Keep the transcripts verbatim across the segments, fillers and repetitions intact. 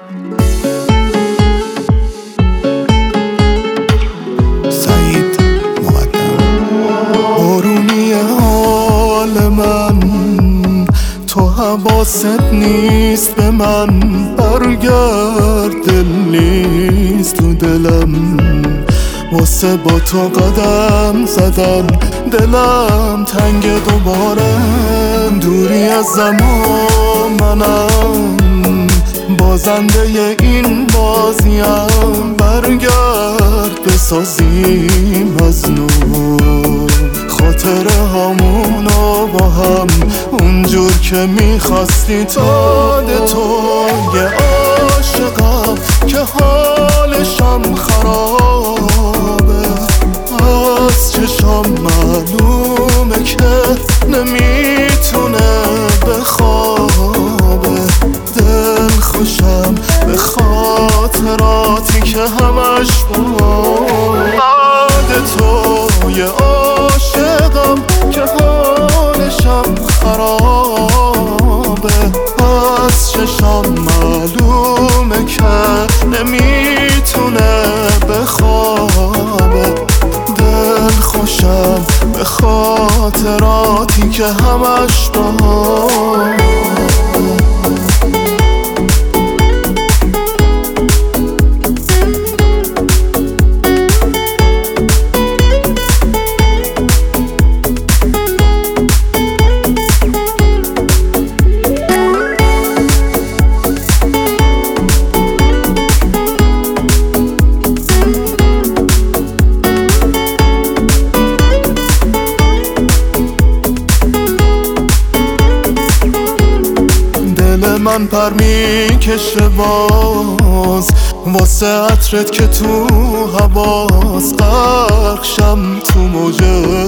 سعید مقدم. بارونی حال من، تو حواست نیست به من. برگرد، دل نیست تو دلم، واسه با تو قدم زدن. دلم تنگ دوباره، دوری از زمان منم، بازنده این بازیم. برگرد بسازیم از نو خاطره هامونو با هم، اونجور که میخواستی. داد تو یه عاشقم که حالشم خرابه، از چشم معلومه که نمیتونه بخوابه. دل خوشم به خاطراتی که همش بعد تو یه عاشقم که حالشم خرابه، از چشم معلومه که نمیتونه بخوابه. دل خوشم به خاطراتی که همش بعد. من پر میکشه باز واسه عطرت که تو حواس. غرقشم تو موج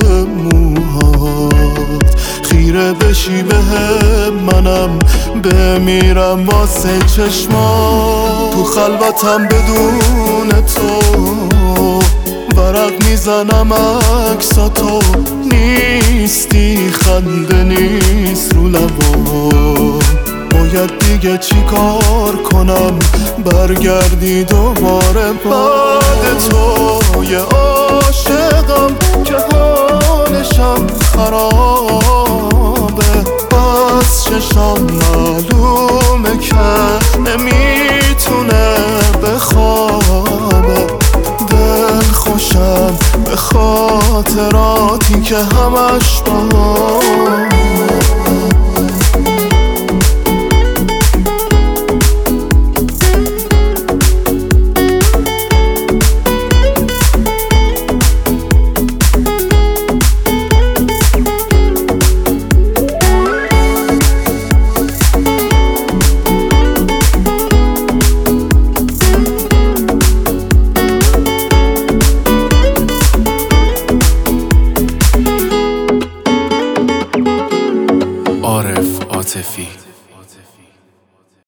موهات، خیره بشی به منم بمیرم واسه چشمات. تو خلوتم بدون تو ورق میزنم عکساتو، نیستی خنده نیست رو لبام. باید دیگه چی کار کنم برگردی دوباره؟ بعد تو یه عاشقم که حالشم خرابه، از چشم معلومه که نمیتونه بخوابه. دل خوشم به خاطراتی که همش بعد. عارف عاطفی.